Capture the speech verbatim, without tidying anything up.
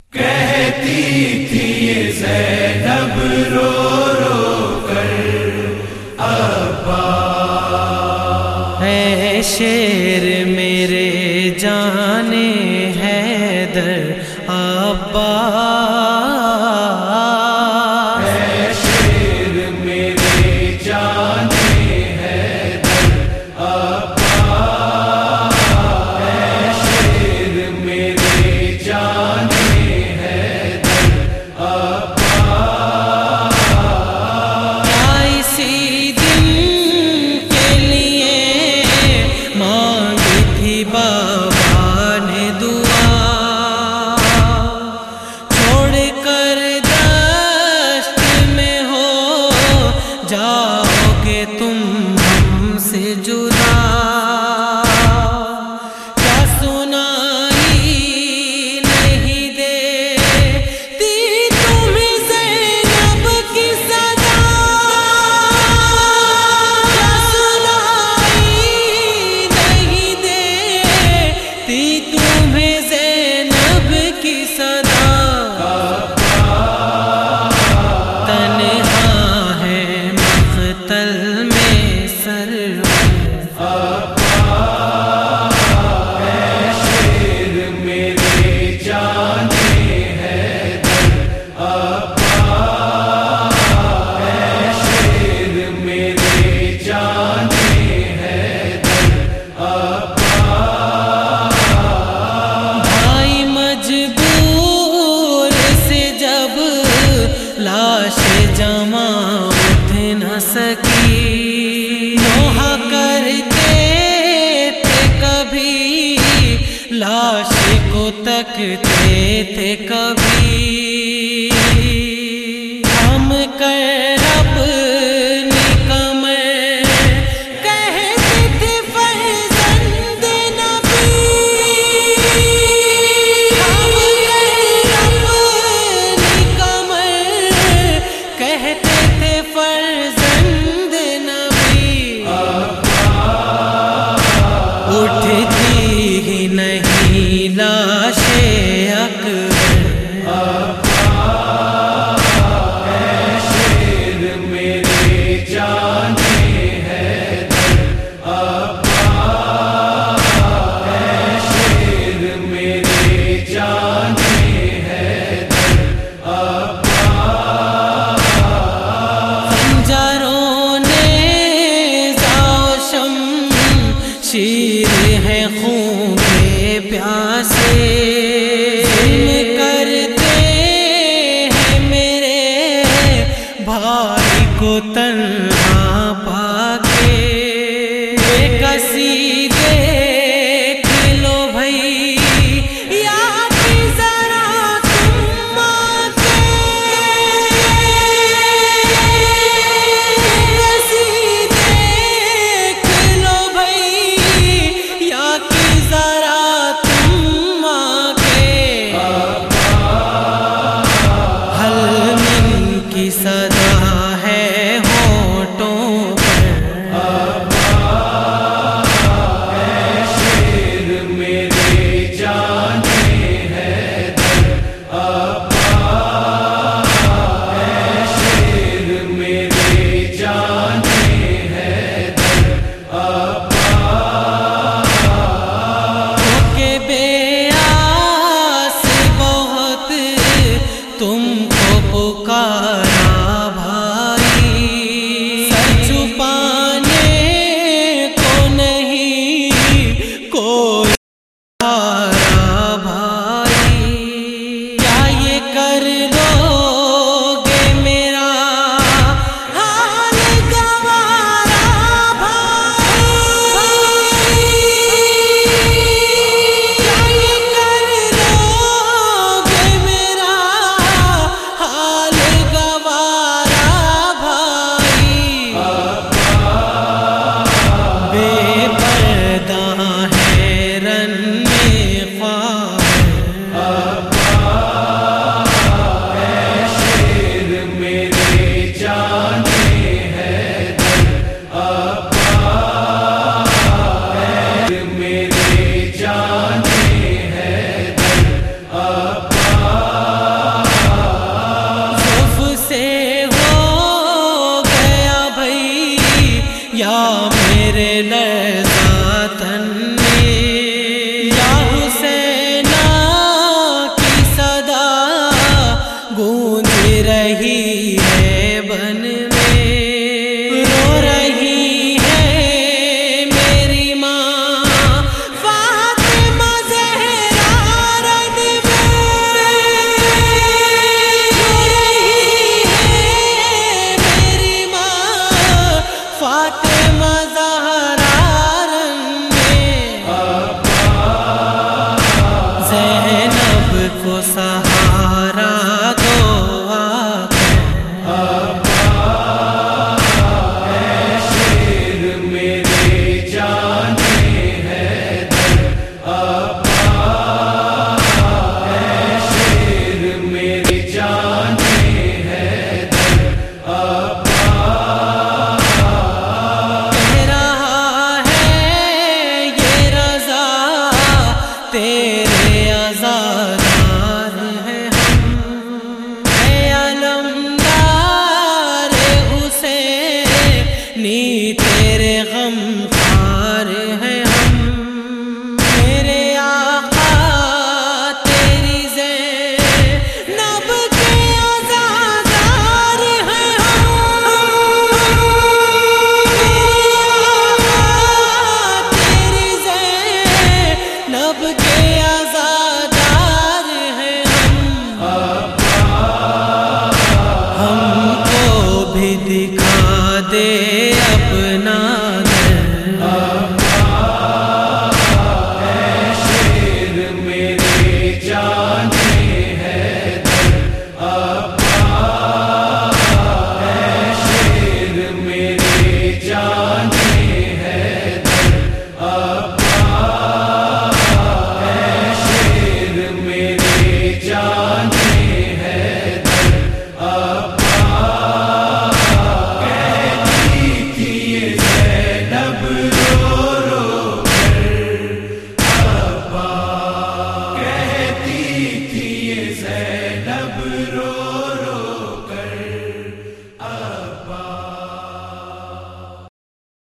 کہتی تھی یہ زینب رو رو کر ابا، اے شیر میرے جانے حیدر ابا، اے شیر میرے جانے حیدر ابا، اے شیر میرے جانے حیدر ابا، کیا اسی دن کے لیے مانگی تھی بابا نے دعا، چھوڑ کر دشت میں ہو جاؤ گے تم ہم سے جدا، کیا سنائی نہیں دیتی تمہیں زینب کی صدا، کیا سنائی نہیں دیتی تمہیں زینب کی صدا، تنہا ہے مقتل میں سرور اے شیر میرے جانے حیدر ابا، اے شیر میرے جانے حیدر ابا، بھائی مجبور سے جب لاش جمع اٹھ نہ سکی، نوحہ کرتے تھے کبھی لاش کو تکتے تھے کبھی، ہم کر اپنی کمر کہتے تھے فرزند نبی، ہم کر اپنی کمر کہتے تھے فرزند نبی، اٹھتی ہی نہیں لاش اکبر، اے شیر میرے جانے حیدر ابا، اے شیر میرے جانے حیدر ابا، خنجروں نے زاوشم شیر ہے خون کے پیاسے، ظلم کرتے ہیں میرے بھائی کو تن